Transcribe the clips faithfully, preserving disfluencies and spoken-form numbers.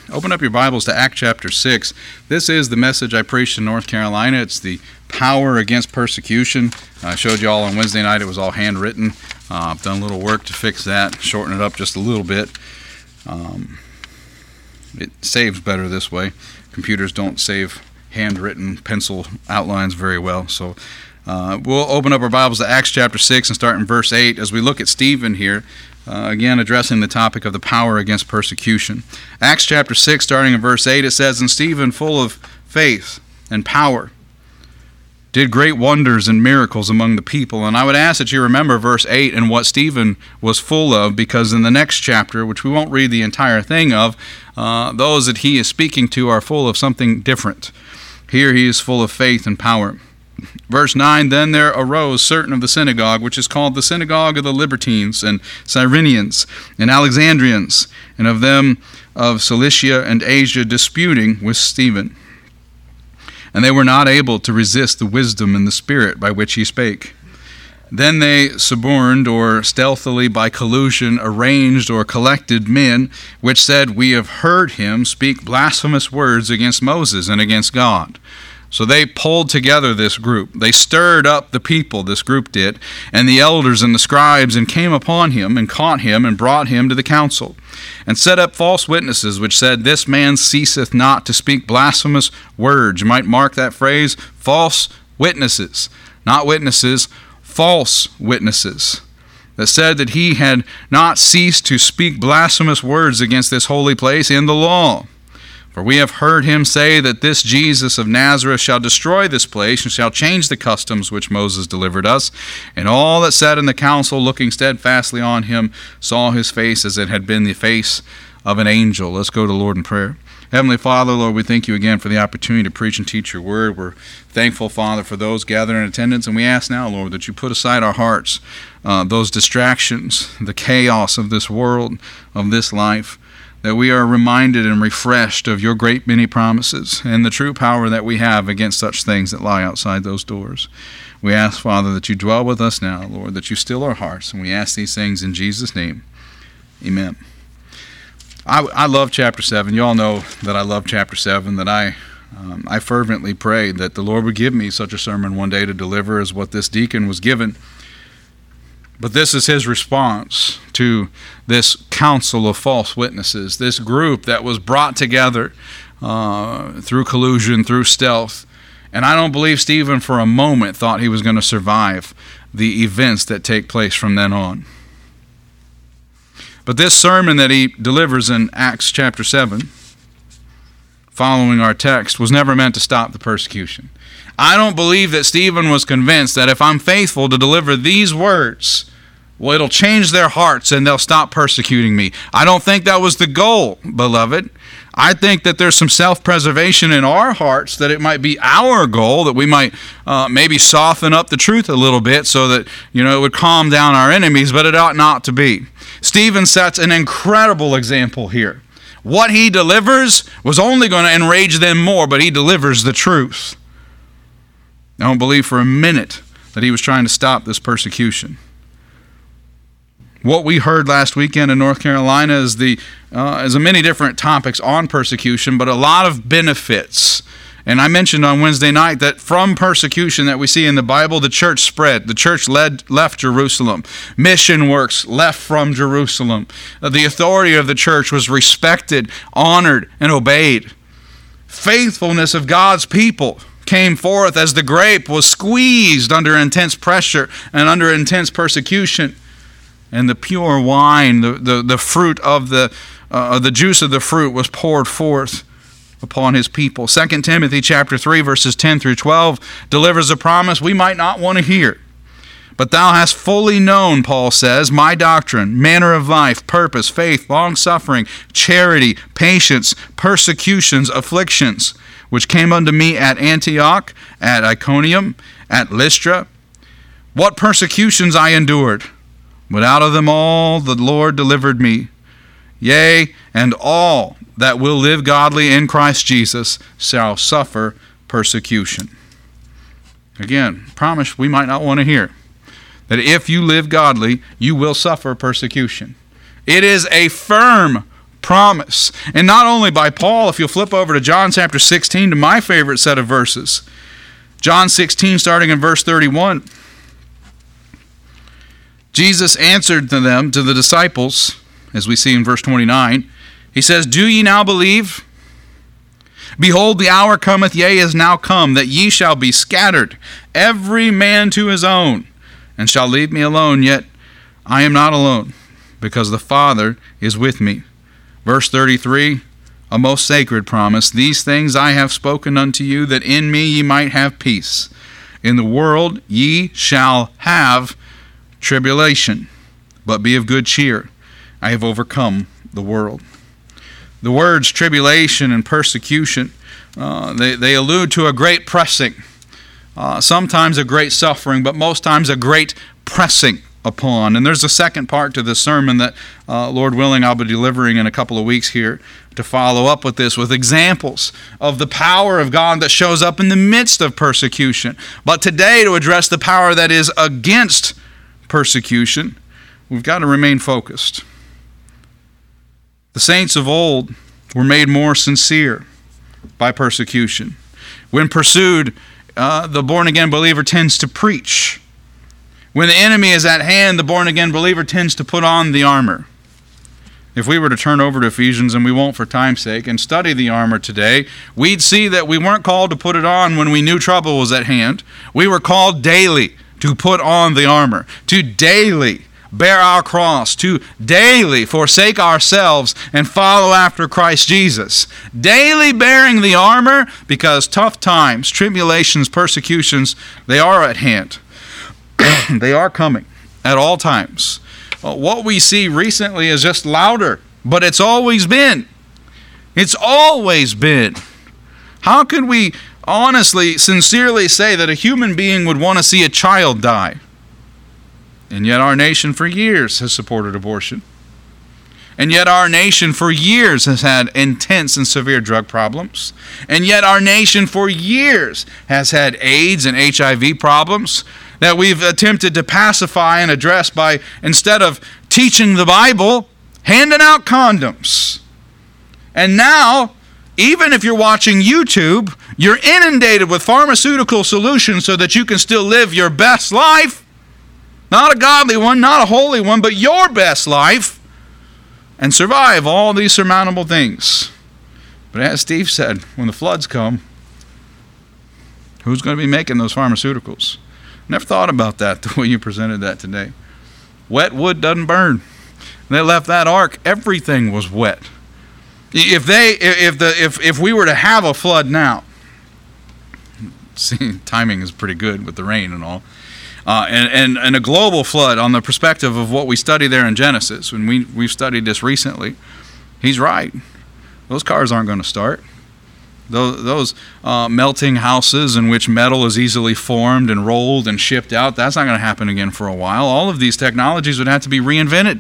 Open up your Bibles to Acts chapter six. This is the message I preached in North Carolina. It's the power against persecution. I showed you all on Wednesday night. It was all handwritten. Uh, I've done a little work to fix that, shorten it up just a little bit. Um, it saves better this way. Computers don't save handwritten pencil outlines very well. So uh, we'll open up our Bibles to Acts chapter six and start in verse eight as we look at Stephen here. Uh, again, addressing the topic of the power against persecution. Acts chapter six, starting in verse eight, it says, "And Stephen, full of faith and power, did great wonders and miracles among the people." And I would ask that you remember verse eight and what Stephen was full of, because in the next chapter, which we won't read the entire thing of, uh, those that he is speaking to are full of something different. Here he is full of faith and power. Verse nine, "Then there arose certain of the synagogue, which is called the synagogue of the Libertines, and Cyrenians, and Alexandrians, and of them of Cilicia and Asia, disputing with Stephen. And they were not able to resist the wisdom and the spirit by which he spake. Then they suborned, or stealthily by collusion arranged or collected men, which said, We have heard him speak blasphemous words against Moses and against God. So they pulled together this group. They stirred up the people, this group did, and the elders and the scribes, and came upon him, and caught him, and brought him to the council, and set up false witnesses, which said, This man ceaseth not to speak blasphemous words." You might mark that phrase, false witnesses. Not witnesses, false witnesses. That said that he had not ceased to speak blasphemous words against this holy place in the law. "For we have heard him say that this Jesus of Nazareth shall destroy this place, and shall change the customs which Moses delivered us. And all that sat in the council, looking steadfastly on him, saw his face as it had been the face of an angel." Let's go to the Lord in prayer. Heavenly Father, Lord, we thank you again for the opportunity to preach and teach your word. We're thankful, Father, for those gathered in attendance, and we ask now, Lord, that you put aside our hearts, uh, those distractions, the chaos of this world, of this life, that we are reminded and refreshed of your great many promises and the true power that we have against such things that lie outside those doors. We ask, Father, that you dwell with us now, Lord, that you still our hearts, and we ask these things in Jesus' name. Amen. I, I love chapter seven. You all know that I love chapter seven, that I um, I fervently prayed that the Lord would give me such a sermon one day to deliver as what this deacon was given. But this is his response to this council of false witnesses, this group that was brought together uh, through collusion, through stealth. And I don't believe Stephen for a moment thought he was going to survive the events that take place from then on. But this sermon that he delivers in Acts chapter seven, following our text, was never meant to stop the persecution. I don't believe that Stephen was convinced that if I'm faithful to deliver these words, well, it'll change their hearts and they'll stop persecuting me. I don't think that was the goal, beloved. I think that there's some self-preservation in our hearts, that it might be our goal, that we might uh, maybe soften up the truth a little bit so that, you know, it would calm down our enemies, but it ought not to be. Stephen sets an incredible example here. What he delivers was only going to enrage them more, but he delivers the truth. I don't believe for a minute that he was trying to stop this persecution. What we heard last weekend in North Carolina is the uh, is many different topics on persecution, but a lot of benefits. And I mentioned on Wednesday night that from persecution that we see in the Bible, the church spread. The church led, left Jerusalem. Mission works left from Jerusalem. The authority of the church was respected, honored, and obeyed. Faithfulness of God's people came forth as the grape was squeezed under intense pressure and under intense persecution. And the pure wine, the, the, the fruit of the, uh, the juice of the fruit was poured forth upon his people. Second Timothy chapter three, verses ten through twelve delivers a promise we might not want to hear. "But thou hast fully known," Paul says, "my doctrine, manner of life, purpose, faith, long-suffering, charity, patience, persecutions, afflictions, which came unto me at Antioch, at Iconium, at Lystra. What persecutions I endured! But out of them all the Lord delivered me. Yea, and all that will live godly in Christ Jesus shall suffer persecution." Again, promise we might not want to hear. That if you live godly, you will suffer persecution. It is a firm promise. And not only by Paul, if you'll flip over to John chapter sixteen, to my favorite set of verses. John sixteen, starting in verse thirty-one. Jesus answered to them, to the disciples, as we see in verse twenty-nine, he says, "Do ye now believe? Behold, the hour cometh, yea, is now come, that ye shall be scattered, every man to his own, and shall leave me alone. Yet I am not alone, because the Father is with me." Verse thirty-three, a most sacred promise. "These things I have spoken unto you, that in me ye might have peace. In the world ye shall have tribulation, but be of good cheer. I have overcome the world." The words tribulation and persecution, uh, they, they allude to a great pressing, uh, sometimes a great suffering, but most times a great pressing upon. And there's a second part to this sermon that, uh, Lord willing, I'll be delivering in a couple of weeks here to follow up with this, with examples of the power of God that shows up in the midst of persecution. But today, to address the power that is against persecution, we've got to remain focused. The saints of old were made more sincere by persecution. When pursued, uh, the born-again believer tends to preach. When the enemy is at hand, the born-again believer tends to put on the armor. If we were to turn over to Ephesians, and we won't for time's sake, and study the armor today, we'd see that we weren't called to put it on when we knew trouble was at hand. We were called daily to put on the armor, to daily bear our cross, to daily forsake ourselves and follow after Christ Jesus. Daily bearing the armor, because tough times, tribulations, persecutions, they are at hand. They are coming at all times. Well, what we see recently is just louder, but it's always been. It's always been. How could we honestly, sincerely say that a human being would want to see a child die? And yet our nation for years has supported abortion. And yet our nation for years has had intense and severe drug problems. And yet our nation for years has had AIDS and H I V problems that we've attempted to pacify and address by, instead of teaching the Bible, handing out condoms. And now, even if you're watching YouTube, you're inundated with pharmaceutical solutions so that you can still live your best life. Not a godly one, not a holy one, but your best life, and survive all these surmountable things. But as Steve said, when the floods come, who's going to be making those pharmaceuticals? Never thought about that the way you presented that today. Wet wood doesn't burn. When they left that ark, everything was wet. If they, if the, if if we were to have a flood now, see, timing is pretty good with the rain and all. Uh, and, and, and a global flood on the perspective of what we study there in Genesis, when we, we've studied this recently, he's right. Those cars aren't going to start. Those, those uh, melting houses in which metal is easily formed and rolled and shipped out, that's not going to happen again for a while. All of these technologies would have to be reinvented.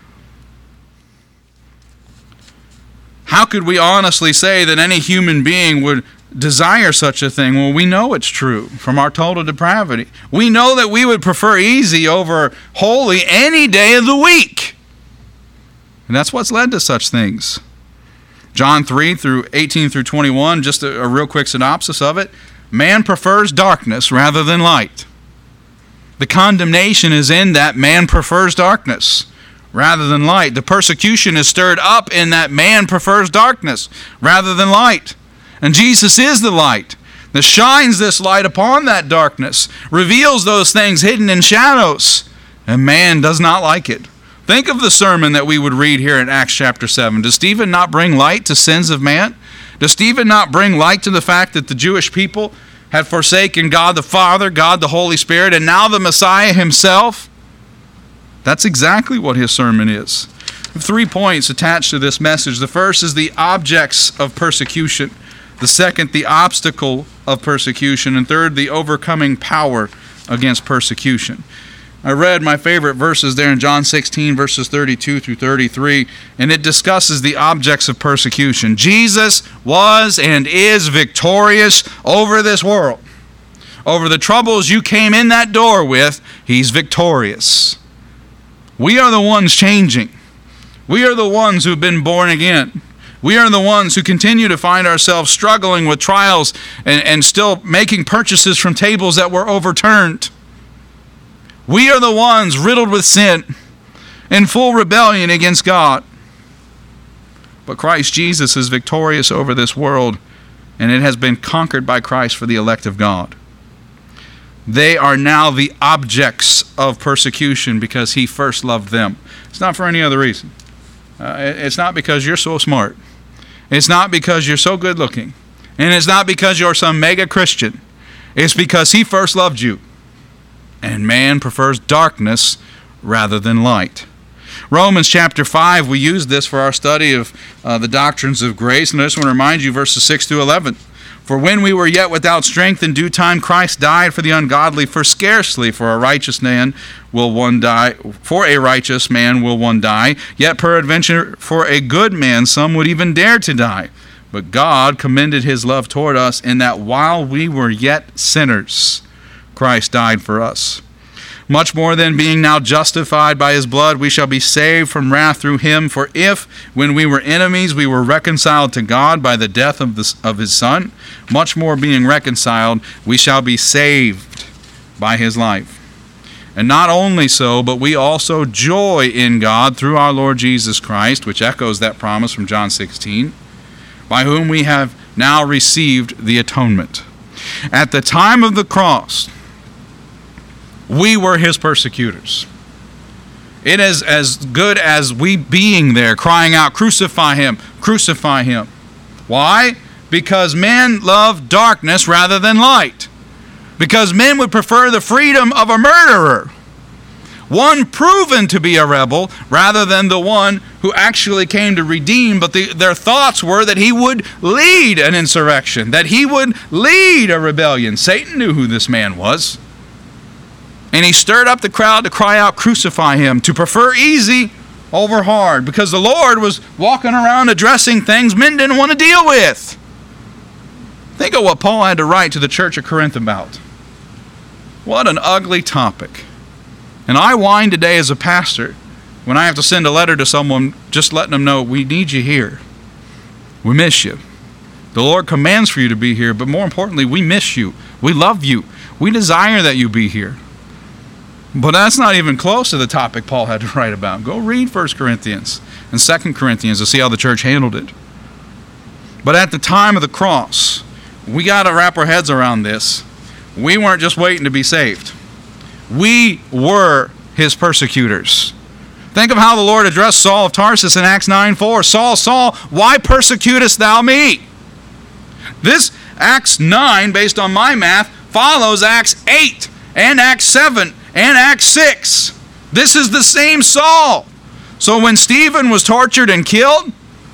How could we honestly say that any human being would desire such a thing? Well, we know it's true from our total depravity. We know that we would prefer easy over holy any day of the week. And that's what's led to such things. John three through eighteen through twenty-one, just a, a real quick synopsis of it. Man prefers darkness rather than light. The condemnation is in that man prefers darkness rather than light. The persecution is stirred up in that man prefers darkness rather than light. And Jesus is the light that shines this light upon that darkness, reveals those things hidden in shadows, and man does not like it. Think of the sermon that we would read here in Acts chapter seven. Does Stephen not bring light to sins of man? Does Stephen not bring light to the fact that the Jewish people had forsaken God the Father, God the Holy Spirit, and now the Messiah himself? That's exactly what his sermon is. Three points attached to this message. The first is the objects of persecution. The second, the obstacle of persecution. And third, the overcoming power against persecution. I read my favorite verses there in John sixteen, verses thirty-two through thirty-three, and it discusses the objects of persecution. Jesus was and is victorious over this world. Over the troubles you came in that door with, he's victorious. We are the ones changing. We are the ones who've been born again. We are the ones who continue to find ourselves struggling with trials and, and still making purchases from tables that were overturned. We are the ones riddled with sin, in full rebellion against God. But Christ Jesus is victorious over this world, and it has been conquered by Christ for the elect of God. They are now the objects of persecution because he first loved them. It's not for any other reason. Uh, it's not because you're so smart. It's not because you're so good looking. And it's not because you're some mega Christian. It's because he first loved you. And man prefers darkness rather than light. Romans chapter five, we use this for our study of uh, the doctrines of grace. And I just want to remind you, verses six through eleven. For when we were yet without strength, in due time Christ died for the ungodly. For scarcely for a righteous man will one die. For a righteous man will one die. Yet peradventure for a good man some would even dare to die. But God commended his love toward us in that while we were yet sinners, Christ died for us. Much more than being now justified by his blood, we shall be saved from wrath through him. For if, when we were enemies, we were reconciled to God by the death of, the, of his Son, much more being reconciled, we shall be saved by his life. And not only so, but we also joy in God through our Lord Jesus Christ, which echoes that promise from John sixteen, by whom we have now received the atonement. At the time of the cross, we were his persecutors. It is as good as we being there, crying out, crucify him, crucify him. Why? Because men love darkness rather than light. Because men would prefer the freedom of a murderer, one proven to be a rebel, rather than the one who actually came to redeem. But the, their thoughts were that he would lead an insurrection, that he would lead a rebellion. Satan knew who this man was. And he stirred up the crowd to cry out, crucify him, to prefer easy over hard, because the Lord was walking around addressing things men didn't want to deal with. Think of what Paul had to write to the church of Corinth about. What an ugly topic. And I whine today as a pastor when I have to send a letter to someone just letting them know, we need you here. We miss you. The Lord commands for you to be here, but more importantly, we miss you. We love you. We desire that you be here. But that's not even close to the topic Paul had to write about. Go read First Corinthians and Second Corinthians to see how the church handled it. But at the time of the cross, we got to wrap our heads around this. We weren't just waiting to be saved. We were his persecutors. Think of how the Lord addressed Saul of Tarsus in Acts nine four. Saul, Saul, why persecutest thou me? This Acts nine, based on my math, follows Acts eight and Acts seven and Acts six. This is the same Saul. So when Stephen was tortured and killed,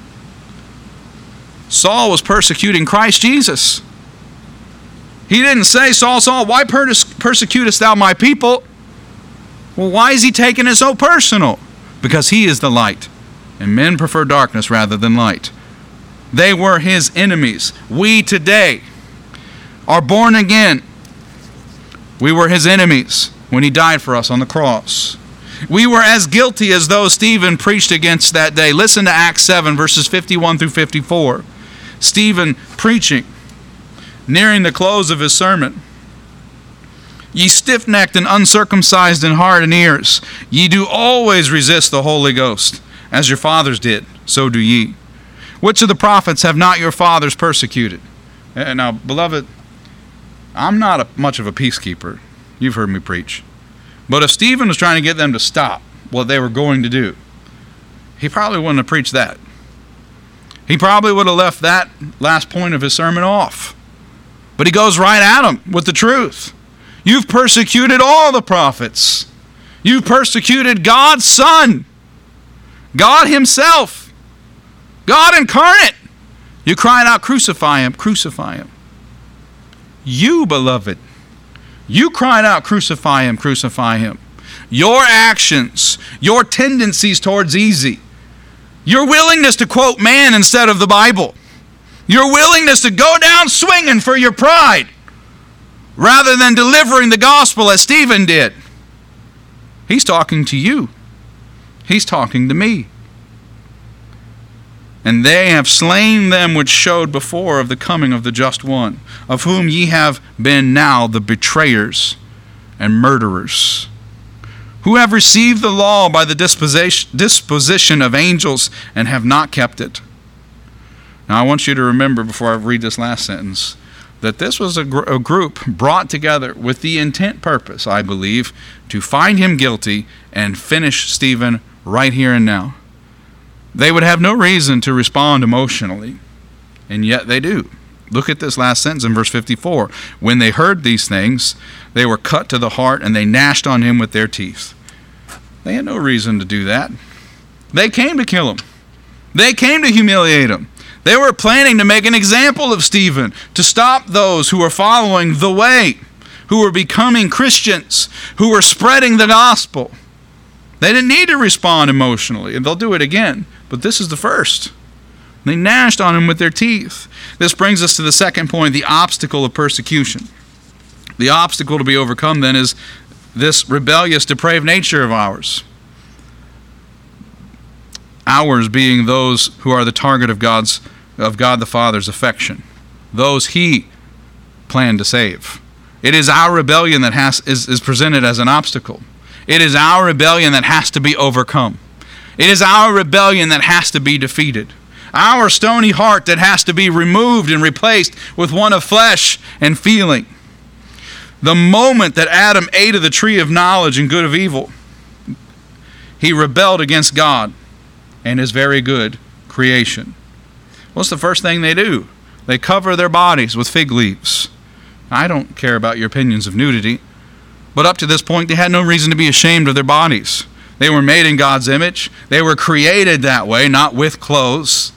Saul was persecuting Christ Jesus. He didn't say, Saul, Saul, why persecutest thou my people? Well, why is he taking it so personal? Because he is the light, and men prefer darkness rather than light. They were his enemies. We today are born again. We were his enemies when he died for us on the cross. We were as guilty as those Stephen preached against that day. Listen to Acts seven, verses fifty-one through fifty-four. Stephen preaching, nearing the close of his sermon. Ye stiff-necked and uncircumcised in heart and ears, ye do always resist the Holy Ghost, as your fathers did, so do ye. Which of the prophets have not your fathers persecuted? Now, beloved, I'm not a, much of a peacekeeper. You've heard me preach. But if Stephen was trying to get them to stop what they were going to do, he probably wouldn't have preached that. He probably would have left that last point of his sermon off. But he goes right at them with the truth. You've persecuted all the prophets. You've persecuted God's Son, God himself, God incarnate. You cried out, crucify him, crucify him. You, beloved, you cried out, crucify him, crucify him. Your actions, your tendencies towards easy, your willingness to quote man instead of the Bible, your willingness to go down swinging for your pride rather than delivering the gospel as Stephen did. He's talking to you. He's talking to me. And they have slain them which showed before of the coming of the just one, of whom ye have been now the betrayers and murderers, who have received the law by the disposition, disposition of angels, and have not kept it. Now I want you to remember, before I read this last sentence, that this was a, gr- a group brought together with the intent purpose, I believe, to find him guilty and finish Stephen right here and now. They would have no reason to respond emotionally, and yet they do. Look at this last sentence in verse fifty-four. When they heard these things, they were cut to the heart, and they gnashed on him with their teeth. They had no reason to do that. They came to kill him. They came to humiliate him. They were planning to make an example of Stephen, to stop those who were following the way, who were becoming Christians, who were spreading the gospel. They didn't need to respond emotionally, and they'll do it again, but this is the first. They gnashed on him with their teeth. This brings us to the second point, the obstacle of persecution. The obstacle to be overcome then is this rebellious, depraved nature of ours. Ours being those who are the target of God's, of God the Father's affection, those He planned to save. It is our rebellion that has is, is presented as an obstacle. It is our rebellion that has to be overcome. It is our rebellion that has to be defeated. Our stony heart that has to be removed and replaced with one of flesh and feeling. The moment that Adam ate of the tree of knowledge and good of evil, he rebelled against God and his very good creation. What's the first thing they do? They cover their bodies with fig leaves. I don't care about your opinions of nudity, but up to this point they had no reason to be ashamed of their bodies. They were made in God's image. They were created that way, not with clothes.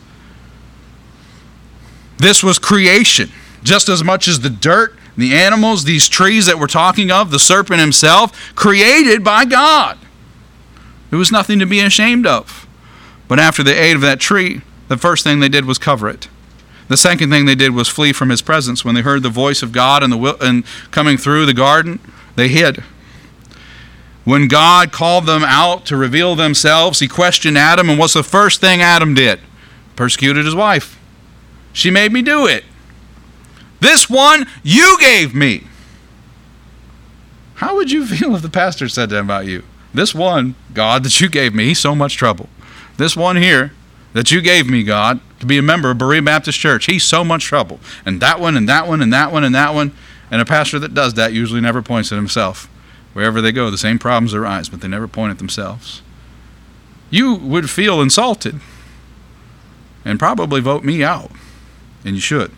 This was creation, just as much as the dirt, the animals, these trees that we're talking of, the serpent himself, created by God. There was nothing to be ashamed of. But after they ate of that tree, the first thing they did was cover it. The second thing they did was flee from his presence. When they heard the voice of God and, the, and coming through the garden, they hid. When God called them out to reveal themselves, he questioned Adam, and what's the first thing Adam did? Persecuted his wife. She made me do it. This one you gave me. How would you feel if the pastor said that about you? This one, God, that you gave me, he's so much trouble. This one here that you gave me, God, to be a member of Berea Baptist Church, he's so much trouble. And that one, and that one, and that one, and that one. And a pastor that does that usually never points at himself. Wherever they go, the same problems arise, but they never point at themselves. You would feel insulted and probably vote me out. And you should.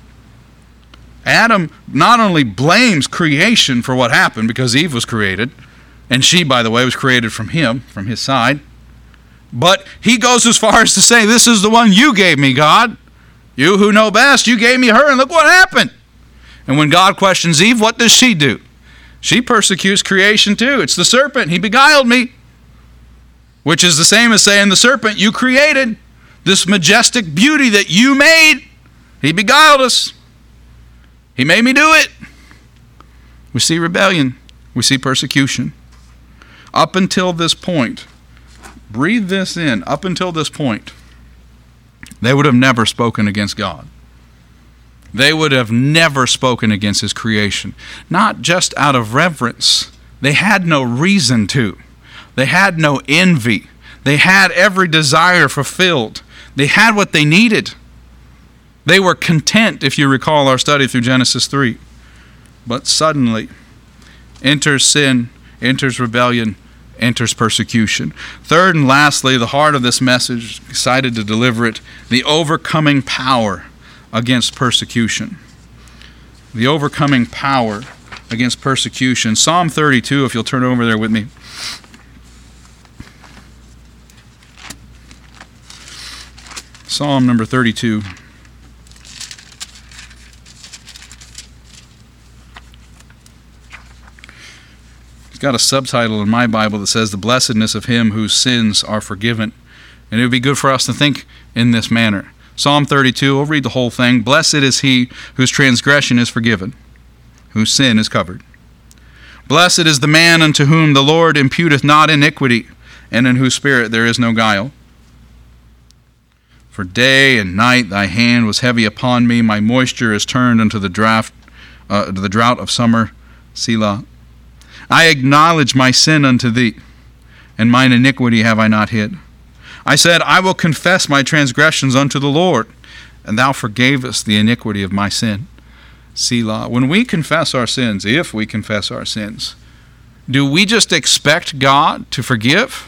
Adam not only blames creation for what happened, because Eve was created, and she, by the way, was created from him, from his side, but he goes as far as to say, this is the one you gave me, God. You who know best, you gave me her, and look what happened. And when God questions Eve, what does she do? She persecutes creation too. It's the serpent. He beguiled me. Which is the same as saying, the serpent you created, this majestic beauty that you made, he beguiled us. He made me do it. We see rebellion. We see persecution. Up until this point, breathe this in, up until this point, they would have never spoken against God. They would have never spoken against his creation. Not just out of reverence. They had no reason to. They had no envy. They had every desire fulfilled. They had what they needed. They were content, if you recall our study through Genesis three. But suddenly, enters sin, enters rebellion, enters persecution. Third and lastly, the heart of this message, excited to deliver it, the overcoming power against persecution. The overcoming power against persecution. Psalm thirty-two, if you'll turn over there with me. Psalm number thirty-two. It's got a subtitle in my Bible that says, the blessedness of him whose sins are forgiven. And it would be good for us to think in this manner. Psalm thirty-two, we'll read the whole thing. Blessed is he whose transgression is forgiven, whose sin is covered. Blessed is the man unto whom the Lord imputeth not iniquity, and in whose spirit there is no guile. For day and night thy hand was heavy upon me. My moisture is turned unto the drought, uh, to the drought of summer. Selah. I acknowledge my sin unto thee, and mine iniquity have I not hid. I said, I will confess my transgressions unto the Lord, and thou forgavest the iniquity of my sin. Selah. When we confess our sins, if we confess our sins, do we just expect God to forgive?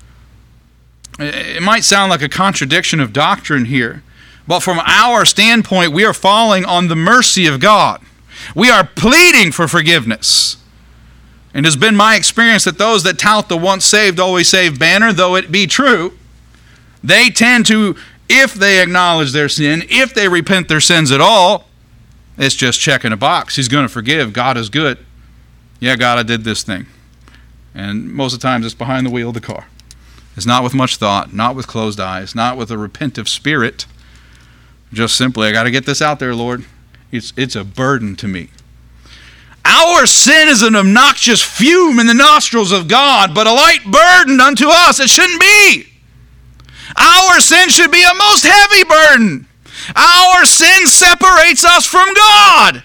It might sound like a contradiction of doctrine here, but from our standpoint, we are falling on the mercy of God. We are pleading for forgiveness. And it has been my experience that those that tout the once saved, always saved banner, though it be true, they tend to, if they acknowledge their sin, if they repent their sins at all, it's just checking a box. He's going to forgive. God is good. Yeah, God, I did this thing. And most of the times it's behind the wheel of the car. It's not with much thought, not with closed eyes, not with a repentive spirit. Just simply, I got to get this out there, Lord. It's, it's a burden to me. Our sin is an obnoxious fume in the nostrils of God, but a light burden unto us. It shouldn't be. Our sin should be a most heavy burden. Our sin separates us from God.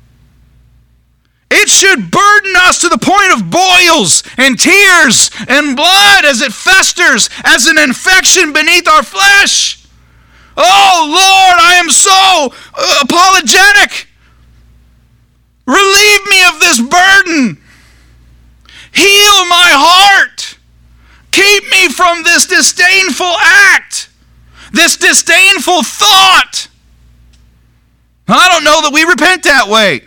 It should burden us to the point of boils and tears and blood as it festers as an infection beneath our flesh. Oh, Lord, I am so uh, apologetic. Relieve me of this burden. Heal my heart. Keep me from this disdainful act, this disdainful thought. I don't know that we repent that way.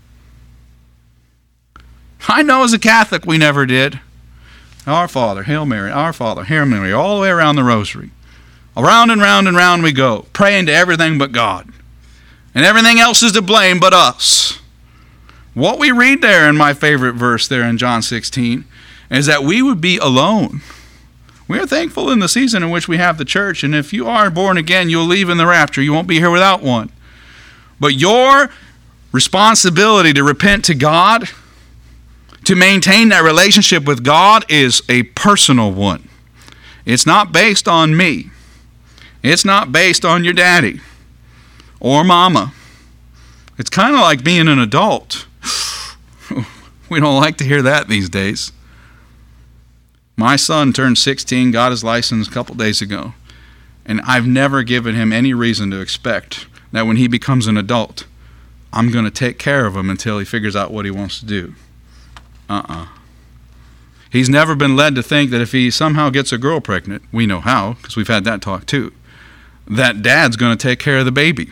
I know as a Catholic we never did. Our Father, Hail Mary, Our Father, Hail Mary, all the way around the rosary. Around and round and round we go, praying to everything but God. And everything else is to blame but us. What we read there in my favorite verse there in John sixteen is that we would be alone. We are thankful in the season in which we have the church, and if you are born again, you'll leave in the rapture. You won't be here without one. But your responsibility to repent to God, to maintain that relationship with God, is a personal one. It's not based on me. It's not based on your daddy or mama. It's kind of like being an adult. We don't like to hear that these days. My son turned sixteen, got his license a couple days ago, and I've never given him any reason to expect that when he becomes an adult, I'm going to take care of him until he figures out what he wants to do. Uh-uh. He's never been led to think that if he somehow gets a girl pregnant, we know how, because we've had that talk too, that dad's going to take care of the baby.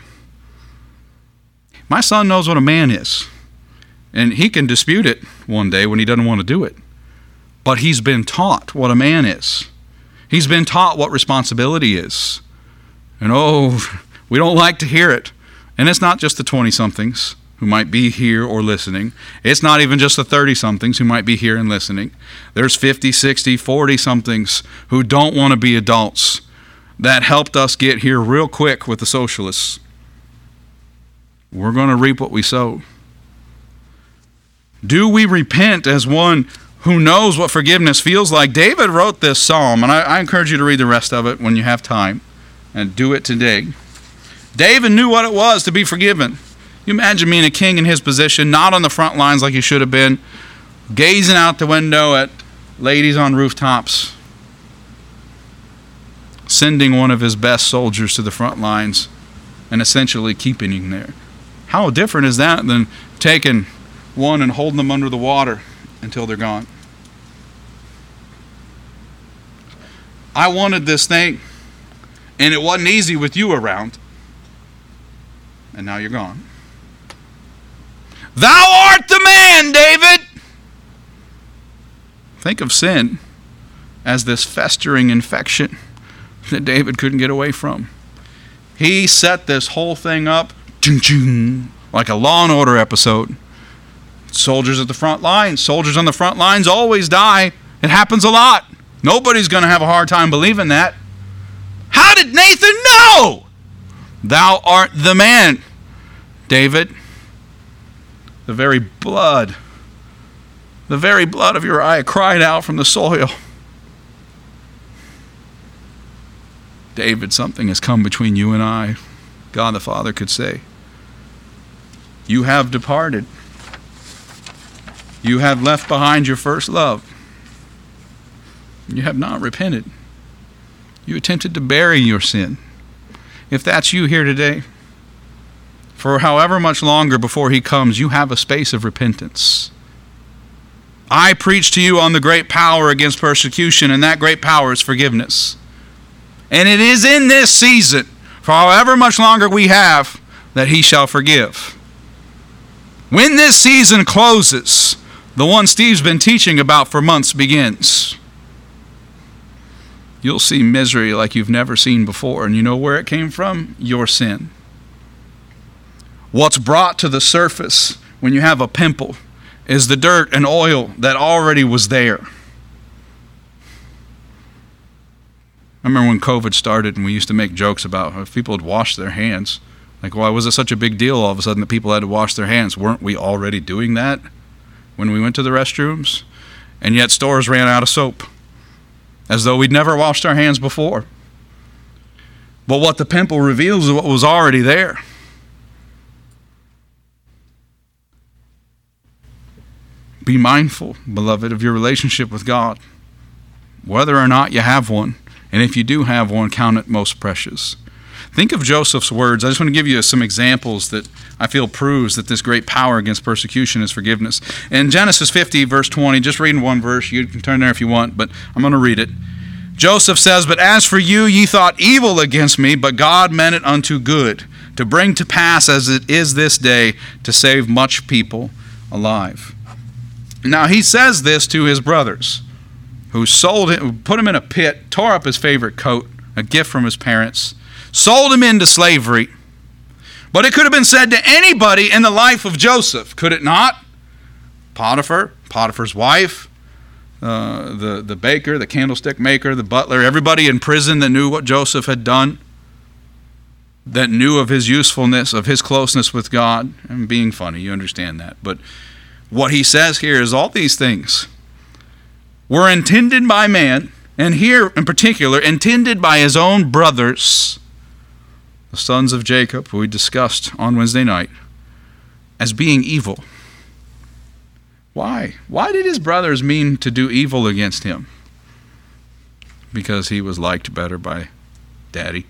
My son knows what a man is, and he can dispute it one day when he doesn't want to do it. But he's been taught what a man is. He's been taught what responsibility is. And oh, we don't like to hear it. And it's not just the twenty-somethings who might be here or listening. It's not even just the thirty-somethings who might be here and listening. There's fifty, sixty, forty-somethings who don't want to be adults that helped us get here real quick with the socialists. We're going to reap what we sow. Do we repent as one who knows what forgiveness feels like? David wrote this psalm, and I, I encourage you to read the rest of it when you have time, and do it today. David knew what it was to be forgiven. You imagine being a king in his position, not on the front lines like he should have been, gazing out the window at ladies on rooftops, sending one of his best soldiers to the front lines, and essentially keeping him there. How different is that than taking one and holding them under the water until they're gone? I wanted this thing, and it wasn't easy with you around, and now you're gone. Thou art the man, David! Think of sin as this festering infection that David couldn't get away from. He set this whole thing up like a Law and Order episode. Soldiers at the front lines. Soldiers on the front lines always die. It happens a lot. Nobody's going to have a hard time believing that. How did Nathan know? Thou art the man, David. The very blood, the very blood of Uriah cried out from the soil. David, something has come between you and I. God the Father could say, you have departed. You have left behind your first love. You have not repented. You attempted to bury your sin. If that's you here today, for however much longer before he comes, you have a space of repentance. I preach to you on the great power against persecution, and that great power is forgiveness. And it is in this season, for however much longer we have, that he shall forgive. When this season closes, the one Steve's been teaching about for months begins. You'll see misery like you've never seen before. And you know where it came from? Your sin. What's brought to the surface when you have a pimple is the dirt and oil that already was there. I remember when COVID started and we used to make jokes about if people would wash their hands. Like, why was it such a big deal all of a sudden that people had to wash their hands? Weren't we already doing that when we went to the restrooms? And yet stores ran out of soap, as though we'd never washed our hands before. But what the pimple reveals is what was already there. Be mindful, beloved, of your relationship with God, whether or not you have one. And if you do have one, count it most precious. Think of Joseph's words. I just want to give you some examples that I feel proves that this great power against persecution is forgiveness. In Genesis fifty, verse twenty, just reading one verse, you can turn there if you want, but I'm going to read it. Joseph says, "But as for you, ye thought evil against me, but God meant it unto good, to bring to pass as it is this day, to save much people alive." Now he says this to his brothers, who sold him, put him in a pit, tore up his favorite coat, a gift from his parents, sold him into slavery. But it could have been said to anybody in the life of Joseph, could it not? Potiphar, Potiphar's wife, uh, the, the baker, the candlestick maker, the butler, everybody in prison that knew what Joseph had done, that knew of his usefulness, of his closeness with God. I'm being funny, you understand that. But what he says here is all these things were intended by man, and here in particular, intended by his own brothers, the sons of Jacob, who we discussed on Wednesday night, as being evil. Why? Why did his brothers mean to do evil against him? Because he was liked better by Daddy.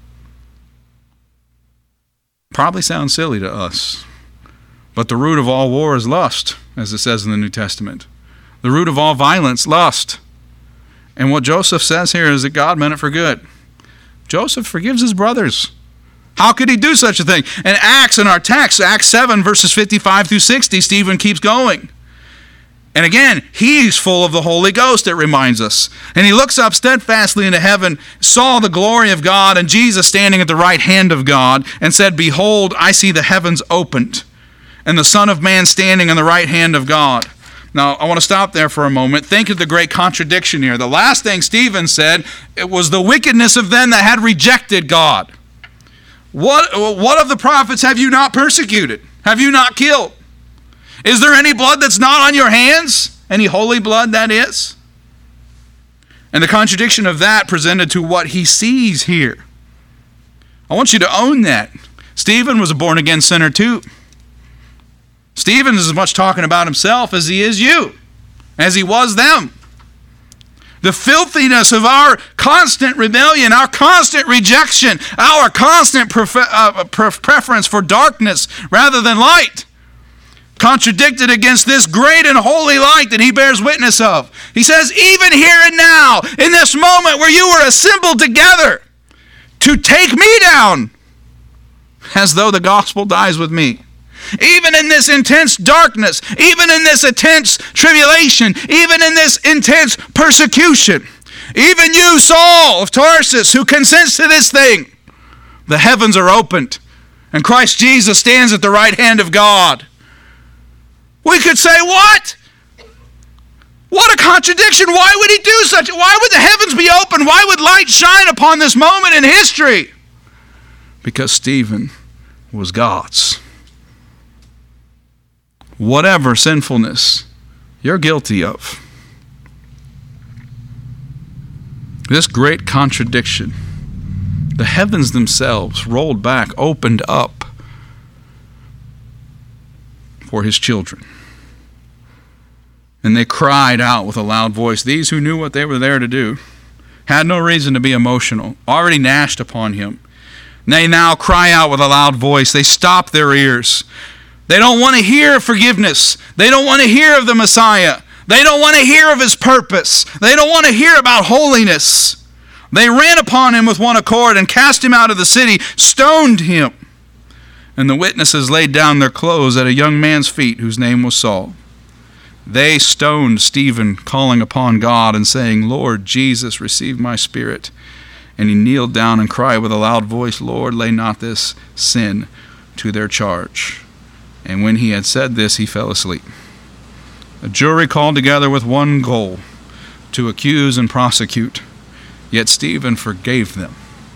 Probably sounds silly to us, but the root of all war is lust, as it says in the New Testament. The root of all violence, lust. And what Joseph says here is that God meant it for good. Joseph forgives his brothers. How could he do such a thing? And Acts, in our text, Acts seven, verses fifty-five through sixty, Stephen keeps going. And again, he's full of the Holy Ghost, it reminds us. And he looks up steadfastly into heaven, saw the glory of God, and Jesus standing at the right hand of God, and said, "Behold, I see the heavens opened, and the Son of Man standing on the right hand of God." Now, I want to stop there for a moment. Think of the great contradiction here. The last thing Stephen said, it was the wickedness of them that had rejected God. What, what of the prophets have you not persecuted? Have you not killed? Is there any blood that's not on your hands? Any holy blood, that is? And the contradiction of that presented to what he sees here. I want you to own that. Stephen was a born-again sinner too. Stephen is as much talking about himself as he is you, as he was them. The filthiness of our constant rebellion, our constant rejection, our constant prefer, uh, preference for darkness rather than light, contradicted against this great and holy light that he bears witness of. He says, even here and now, in this moment where you were assembled together to take me down, as though the gospel dies with me. Even in this intense darkness, even in this intense tribulation, even in this intense persecution, even you, Saul of Tarsus, who consents to this thing, the heavens are opened, and Christ Jesus stands at the right hand of God. We could say, what? What a contradiction. Why would he do such? Why would the heavens be open? Why would light shine upon this moment in history? Because Stephen was God's. Whatever sinfulness you're guilty of, this great contradiction The heavens themselves rolled back, opened up for his children. And they cried out with a loud voice. These who knew what they were there to do had no reason to be emotional, already gnashed upon him. They now cry out with a loud voice. They stop their ears. They don't want to hear of forgiveness. They don't want to hear of the Messiah. They don't want to hear of his purpose. They don't want to hear about holiness. They ran upon him with one accord and cast him out of the city, stoned him. And the witnesses laid down their clothes at a young man's feet whose name was Saul. They stoned Stephen, calling upon God and saying, Lord Jesus, receive my spirit. And he kneeled down and cried with a loud voice, Lord, lay not this sin to their charge. And when he had said this, he fell asleep. A jury called together with one goal, to accuse and prosecute. Yet Stephen forgave them.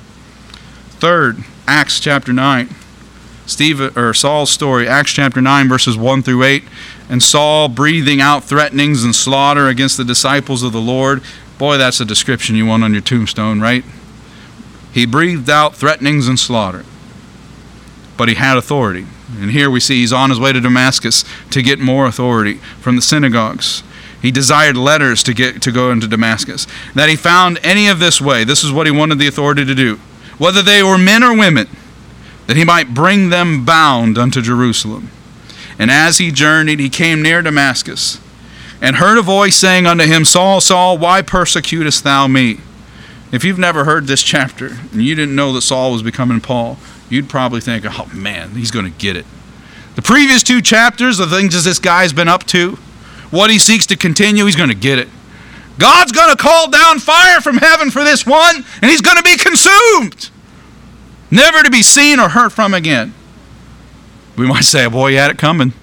Third, Acts chapter nine. Stephen, or Saul's story, Acts chapter nine, verses one through eight. And Saul breathing out threatenings and slaughter against the disciples of the Lord. Boy, that's a description you want on your tombstone, right? He breathed out threatenings and slaughter. But he had authority. And here we see he's on his way to Damascus to get more authority from the synagogues. He desired letters to get to go into Damascus. That he found any of this way, this is what he wanted the authority to do, whether they were men or women, that he might bring them bound unto Jerusalem. And as he journeyed, he came near Damascus, and heard a voice saying unto him, Saul, Saul, why persecutest thou me? If you've never heard this chapter, and you didn't know that Saul was becoming Paul, you'd probably think, oh man, he's going to get it. The previous two chapters, the things that this guy's been up to, what he seeks to continue, he's going to get it. God's going to call down fire from heaven for this one, and he's going to be consumed, never to be seen or heard from again. We might say, boy, you had it coming.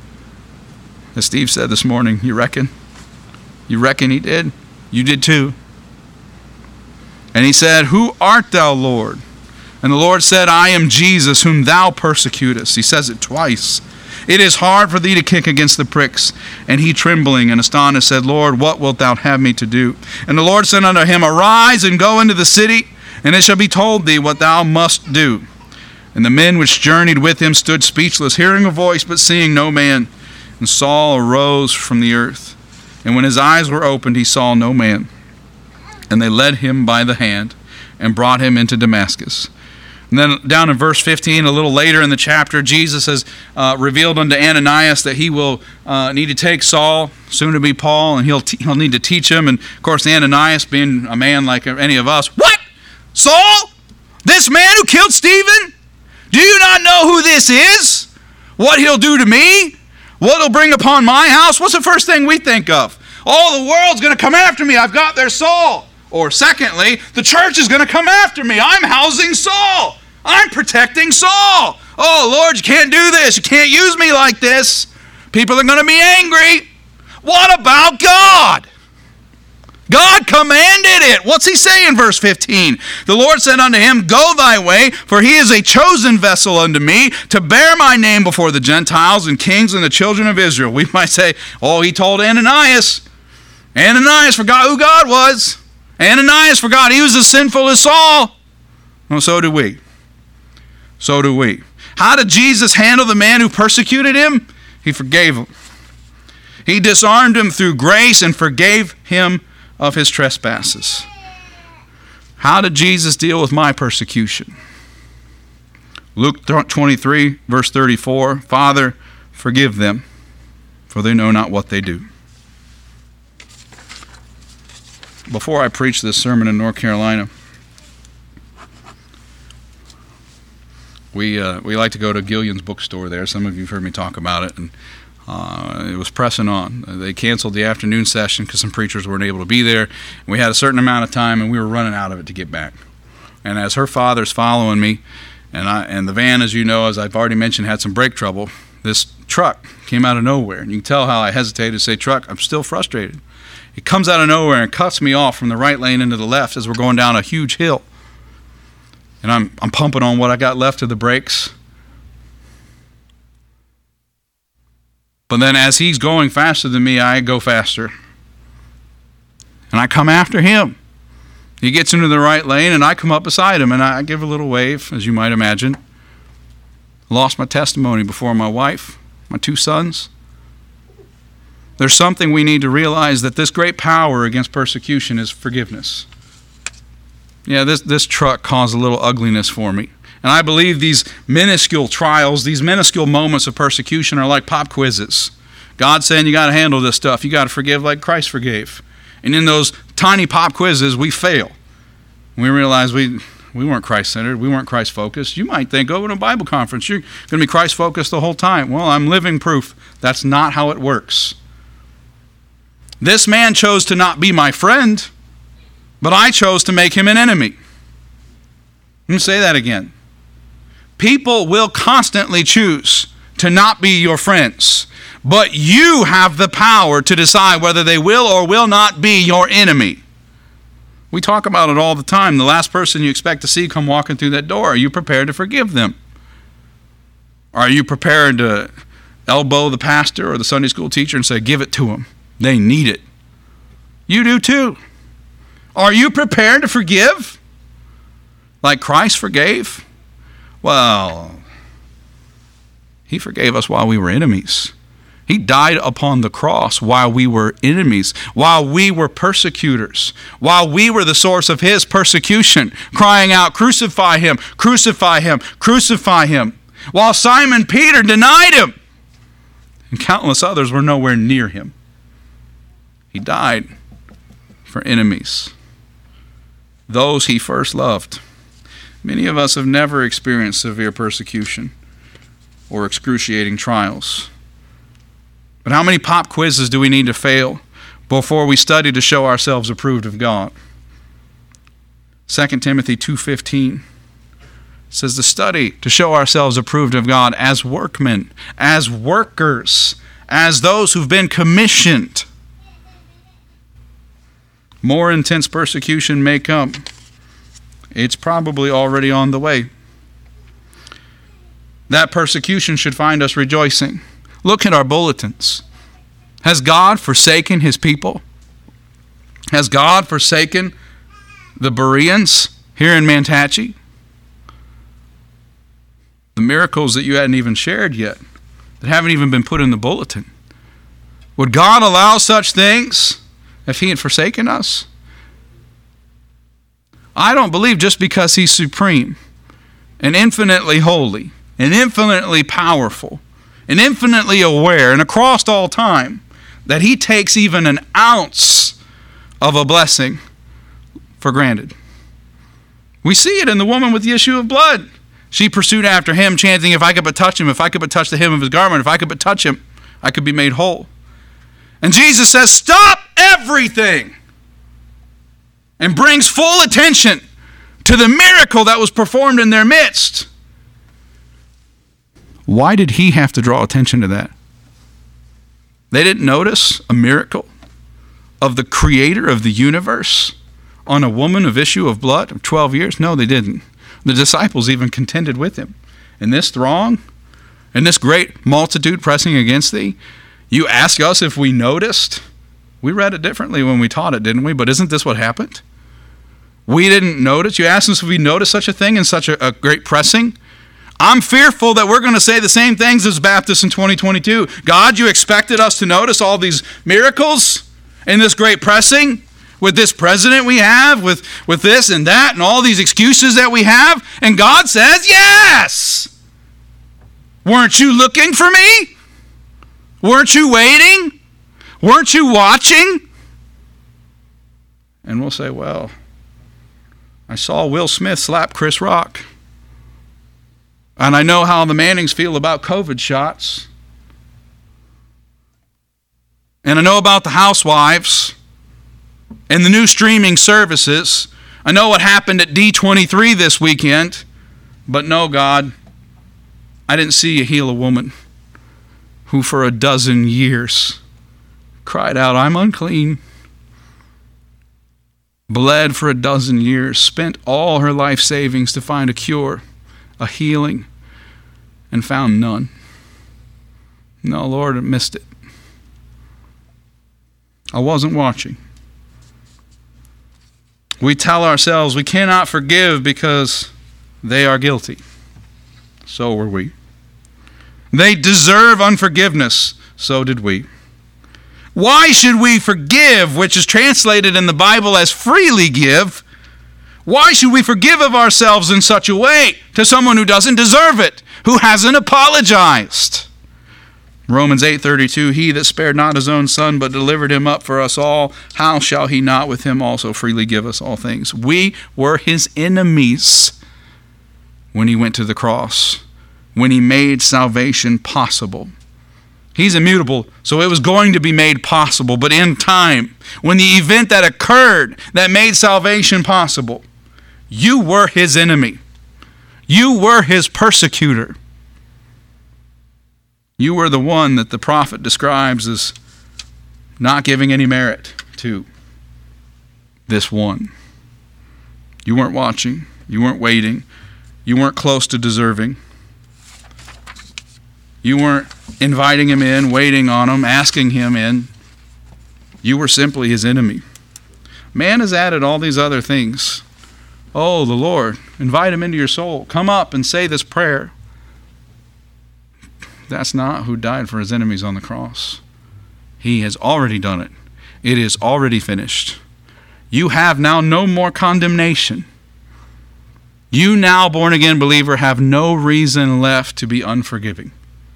As Steve said this morning, you reckon? You reckon he did? You did too. And he said, Who art thou, Lord? And the Lord said, I am Jesus, whom thou persecutest. He says it twice. It is hard for thee to kick against the pricks. And he, trembling and astonished, said, Lord, what wilt thou have me to do? And the Lord said unto him, Arise and go into the city, and it shall be told thee what thou must do. And the men which journeyed with him stood speechless, hearing a voice, but seeing no man. And Saul arose from the earth. And when his eyes were opened, he saw no man. And they led him by the hand, and brought him into Damascus. And then down in verse fifteen, a little later in the chapter, Jesus has uh, revealed unto Ananias that he will uh, need to take Saul, soon to be Paul, and he'll, t- he'll need to teach him. And of course, Ananias, being a man like any of us, what? Saul? This man who killed Stephen? Do you not know who this is? What he'll do to me? What he'll bring upon my house? What's the first thing we think of? Oh, the world's going to come after me. I've got their Saul. Or secondly, the church is going to come after me. I'm housing Saul. I'm protecting Saul. Oh, Lord, you can't do this. You can't use me like this. People are going to be angry. What about God? God commanded it. What's he say in verse fifteen? The Lord said unto him, Go thy way, for he is a chosen vessel unto me, to bear my name before the Gentiles and kings and the children of Israel. We might say, oh, he told Ananias. Ananias forgot who God was. Ananias forgot he was as sinful as Saul. Well, so do we. So do we. How did Jesus handle the man who persecuted him? He forgave him. He disarmed him through grace and forgave him of his trespasses. How did Jesus deal with my persecution? Luke twenty-three, verse thirty-four, Father, forgive them, for they know not what they do. Before I preached this sermon in North Carolina, we uh, we like to go to Gillian's bookstore there. Some of you have heard me talk about it, and uh, it was pressing on. They canceled the afternoon session because some preachers weren't able to be there. We had a certain amount of time, and we were running out of it to get back. And as her father's following me, and I and the van, as you know, as I've already mentioned, had some brake trouble. This truck came out of nowhere, and you can tell how I hesitated to say truck. I'm still frustrated. It comes out of nowhere and cuts me off from the right lane into the left as we're going down a huge hill. And I'm I'm pumping on what I got left of the brakes. But then as he's going faster than me, I go faster. And I come after him. He gets into the right lane, and I come up beside him, and I give a little wave, as you might imagine. Lost my testimony before my wife, my two sons. There's something we need to realize, that this great power against persecution is forgiveness. Yeah, this, this truck caused a little ugliness for me. And I believe these minuscule trials, these minuscule moments of persecution are like pop quizzes. God's saying you got to handle this stuff. You got to forgive like Christ forgave. And in those tiny pop quizzes, we fail. We realize we we weren't Christ-centered. We weren't Christ-focused. You might think, oh, in a Bible conference, you're going to be Christ-focused the whole time. Well, I'm living proof that's not how it works. This man chose to not be my friend, but I chose to make him an enemy. Let me say that again. People will constantly choose to not be your friends, but you have the power to decide whether they will or will not be your enemy. We talk about it all the time. The last person you expect to see come walking through that door, are you prepared to forgive them? Are you prepared to elbow the pastor or the Sunday school teacher and say, give it to them? They need it. You do too. Are you prepared to forgive like Christ forgave? Well, he forgave us while we were enemies. He died upon the cross while we were enemies, while we were persecutors, while we were the source of his persecution, crying out, crucify him, crucify him, crucify him, while Simon Peter denied him, and countless others were nowhere near him. He died for enemies, those he first loved. Many of us have never experienced severe persecution or excruciating trials. But how many pop quizzes do we need to fail before we study to show ourselves approved of God? Second Timothy two fifteen says to study to show ourselves approved of God as workmen, as workers, as those who've been commissioned. More intense persecution may come. It's probably already on the way. That persecution should find us rejoicing. Look at our bulletins. Has God forsaken his people? Has God forsaken the Bereans here in Manhatchee? The miracles that you hadn't even shared yet, that haven't even been put in the bulletin. Would God allow such things if he had forsaken us? I don't believe just because he's supreme and infinitely holy and infinitely powerful and infinitely aware and across all time that he takes even an ounce of a blessing for granted. We see it in the woman with the issue of blood. She pursued after him, chanting, if I could but touch him, if I could but touch the hem of his garment, if I could but touch him, I could be made whole. And Jesus says, stop everything, and brings full attention to the miracle that was performed in their midst. Why did he have to draw attention to that? They didn't notice a miracle of the creator of the universe on a woman of issue of blood of twelve years? No, they didn't. The disciples even contended with him. In this throng, in this great multitude pressing against thee, you ask us if we noticed? We read it differently when we taught it, didn't we? But isn't this what happened? We didn't notice. You asked us if we noticed such a thing in such a, a great pressing. I'm fearful that we're going to say the same things as Baptists in twenty twenty-two. God, you expected us to notice all these miracles in this great pressing with this president we have, with, with this and that, and all these excuses that we have. And God says, yes. Weren't you looking for me? Weren't you waiting? Weren't you watching? And we'll say, well, I saw Will Smith slap Chris Rock. And I know how the Mannings feel about COVID shots. And I know about the housewives and the new streaming services. I know what happened at D twenty-three this weekend. But no, God, I didn't see you heal a woman who for a dozen years cried out, I'm unclean. Bled for a dozen years, spent all her life savings to find a cure, a healing, and found none. No, Lord, I missed it. I wasn't watching. We tell ourselves we cannot forgive because they are guilty. So were we. They deserve unforgiveness. So did we. Why should we forgive, which is translated in the Bible as freely give? Why should we forgive of ourselves in such a way to someone who doesn't deserve it, who hasn't apologized? Romans eight thirty-two, he that spared not his own son, but delivered him up for us all, how shall he not with him also freely give us all things? We were his enemies when he went to the cross, when he made salvation possible. He's immutable, so it was going to be made possible. But in time, when the event that occurred that made salvation possible, you were his enemy. You were his persecutor. You were the one that the prophet describes as not giving any merit to this one. You weren't watching. You weren't waiting. You weren't close to deserving. You weren't inviting him in, waiting on him, asking him in. You were simply his enemy. Man has added all these other things. Oh, the Lord, invite him into your soul. Come up and say this prayer. That's not who died for his enemies on the cross. He has already done it. It is already finished. You have now no more condemnation. You now, born-again believer, have no reason left to be unforgiving.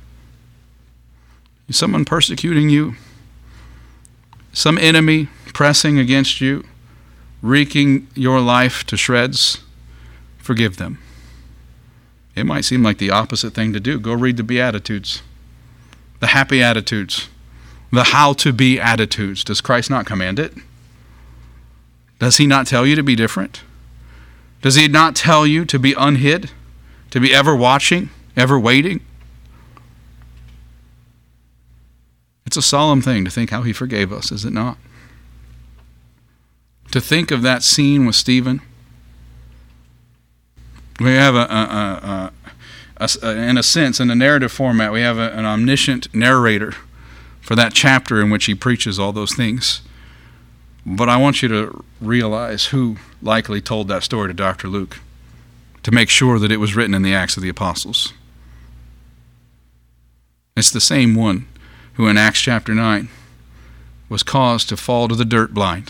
Is someone persecuting you? Some enemy pressing against you, wreaking your life to shreds? Forgive them. It might seem like the opposite thing to do. Go read the Beatitudes, the happy attitudes, the how-to-be attitudes. Does Christ not command it? Does he not tell you to be different? Does he not tell you to be unhid, to be ever watching, ever waiting? It's a solemn thing to think how he forgave us, is it not? To think of that scene with Stephen. We have, a, a, a, a, a in a sense, in a narrative format, we have a, an omniscient narrator for that chapter in which he preaches all those things. But I want you to realize who likely told that story to Doctor Luke to make sure that it was written in the Acts of the Apostles. It's the same one who in Acts chapter nine was caused to fall to the dirt blind.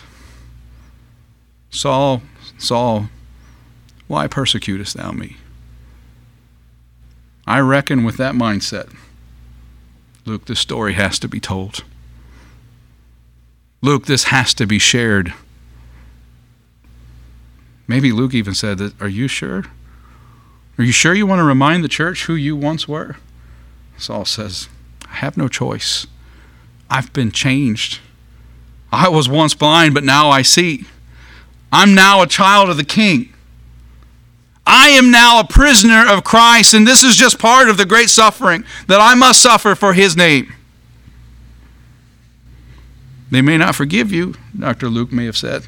Saul, Saul, why persecutest thou me? I reckon with that mindset, Luke, this story has to be told. Luke, this has to be shared. Maybe Luke even said that, are you sure? Are you sure you want to remind the church who you once were? Saul says, I have no choice. I've been changed. I was once blind, but now I see. I'm now a child of the King. I am now a prisoner of Christ, and this is just part of the great suffering that I must suffer for his name. They may not forgive you, Doctor Luke may have said.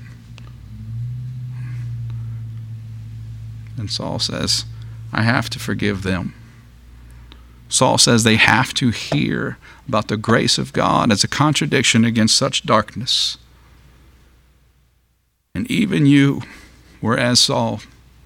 And Saul says, I have to forgive them. Saul says they have to hear about the grace of God as a contradiction against such darkness. And even you were as Saul.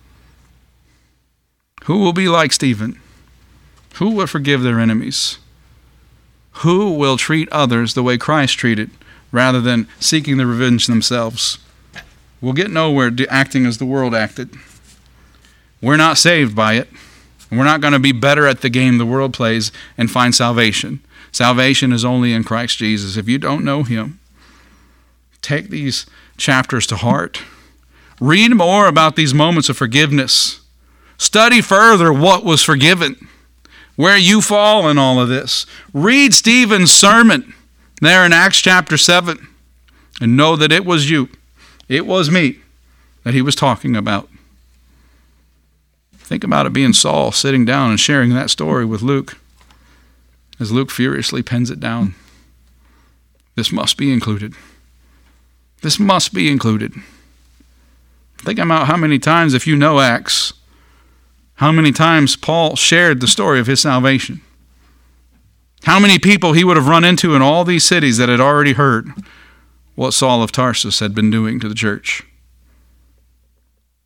Who will be like Stephen? Who will forgive their enemies? Who will treat others the way Christ treated, rather than seeking the revenge themselves? We'll get nowhere acting as the world acted. We're not saved by it. We're not going to be better at the game the world plays and find salvation. Salvation is only in Christ Jesus. If you don't know him, take these chapters to heart. Read more about these moments of forgiveness. Study further what was forgiven, where you fall in all of this. Read Stephen's sermon there in Acts chapter seven and know that it was you, it was me that he was talking about. Think about it being Saul sitting down and sharing that story with Luke as Luke furiously pens it down. This must be included. This must be included. Think about how many times, if you know Acts, how many times Paul shared the story of his salvation. How many people he would have run into in all these cities that had already heard what Saul of Tarsus had been doing to the church.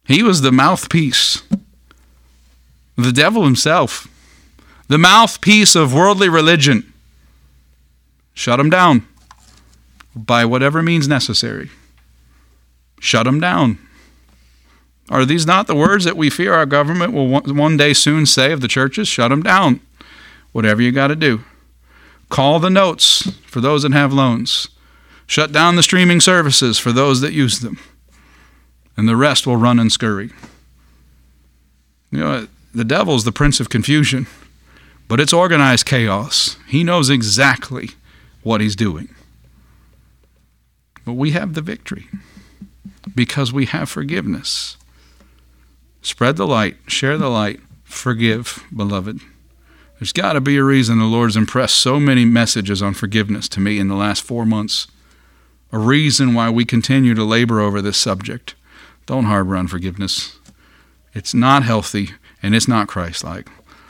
He was the mouthpiece. The devil himself. The mouthpiece of worldly religion. Shut him down by whatever means necessary. Shut him down. Are these not the words that we fear our government will one day soon say of the churches? Shut them down. Whatever you got to do. Call the notes for those that have loans. Shut down the streaming services for those that use them. And the rest will run and scurry. You know, the devil's the prince of confusion, but it's organized chaos. He knows exactly what he's doing. But we have the victory because we have forgiveness. Spread the light, share the light, forgive, beloved. There's got to be a reason the Lord's impressed so many messages on forgiveness to me in the last four months. A reason why we continue to labor over this subject. Don't harbor unforgiveness. It's not healthy and it's not Christ-like.